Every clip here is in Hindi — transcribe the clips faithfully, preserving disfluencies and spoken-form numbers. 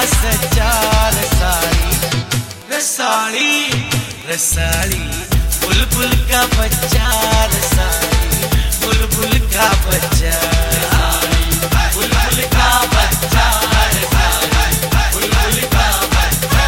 सच्चा रसाली रसाली रसाली बुलबुल का बच्चा रसाली बुलबुल का बच्चा बुलबुल का बच्चा रसाली बुलबुल का बच्चा।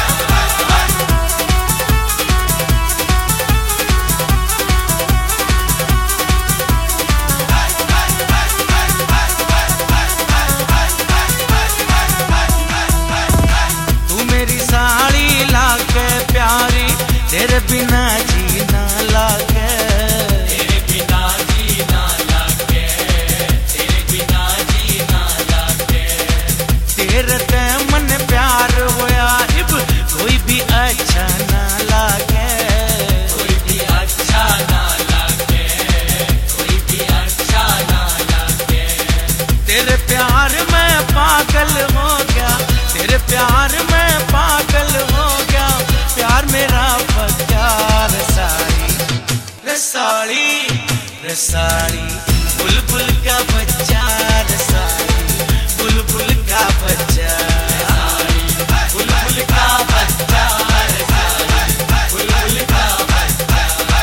तू मेरी साड़ी लागे प्यारी तेरे बिना जीना लागे तेरे बिना जीना लागे तेरे बिना जीना लागे तेरे ते मन प्यार होया इब कोई भी अच्छा ना लागे कोई भी अच्छा ना लागे कोई भी अच्छा ना लागे तेरे प्यार में पागल हो गया तेरे प्यार में पागल हो गया प्यार मेरा पक्का रसाली रसाली रसाली बुलबुल का बच्चा रसाली बुलबुल का बच्चा बुलबुल का बच्चा रसाली बुलबुल का बच्चा।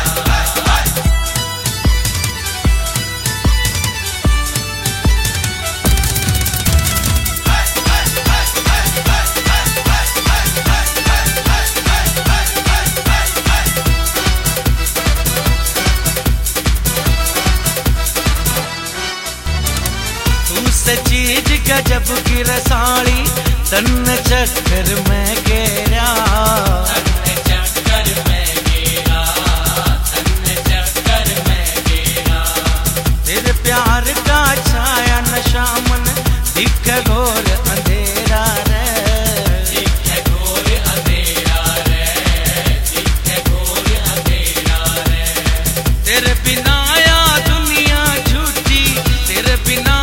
चीज गजब की रसाली तन चक्कर में गेरा तन चक्कर में गेरा तन चक्कर में गेरा तेरे प्यार का छाया नशा मन दिखे घोर अंधेरा रे दिखे घोर अंधेरा रे दिखे घोर अंधेरा रे तेरे बिना या दुनिया झूठी तेरे बिना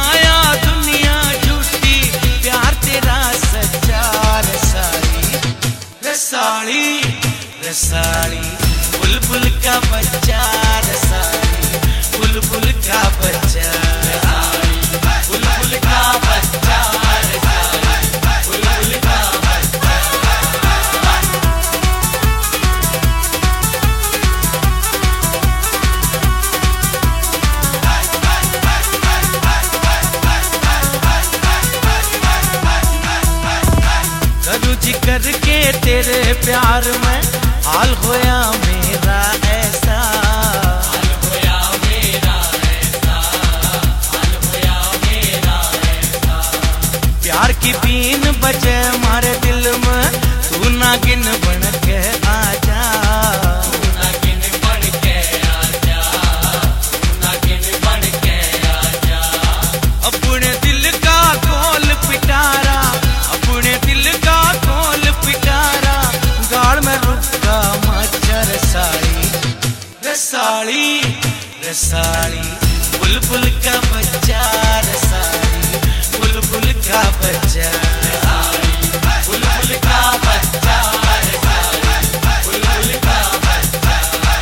रसाली रसाली बुलबुल का बच्चा रसाली बुलबुल का बच्चा बुलबुल का बच्चा रसाली बुलबुल का बच्चा। करूँ जिक्र के तेरे प्यार में हाल होया मेरा ऐसा हाल होया मेरा ऐसा हाल होया मेरा ऐसा प्यार की बीन बजे मारे दिल में तू नागिन बन के आजा तू नागिन बन के आजा तू नागिन बन के आजा अपने दिल का खोल पिटारा अपने दिल का खोल पिटारा गाड़ में रुका मच्छर रसाली रसाली रसाली बुलबुल का बच्चा रसाली बुलबुल का बच्चा बुलबुल का बच्चा रसाली बुलबुल का बच्चा।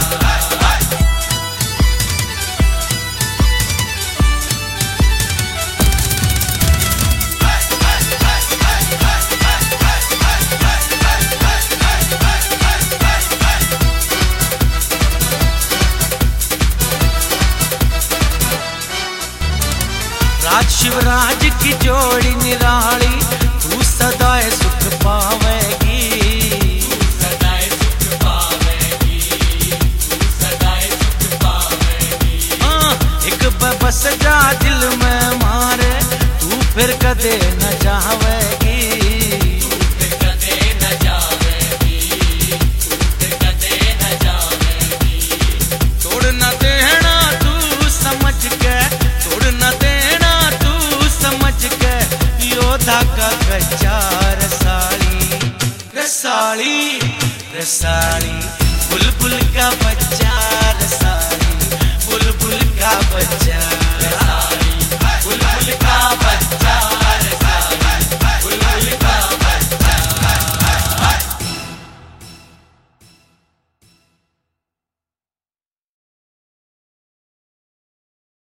राज शिवराज की जोड़ी निराली तू सदाए सुख पावेगी तू सदाए सुख पावेगी तू सदाए सुख पावेगी। हाँ एक बस जा दिल में मारे तू फिर कदे न जावेगी तू फिर कदे न जावेगी तू फिर कदे न जावेगी। तोड़ न देना तू समझ के तोड़ न देना समझ के योद्धा का कच्चा रसाली रसाली रसाली बुलबुल का बच्चा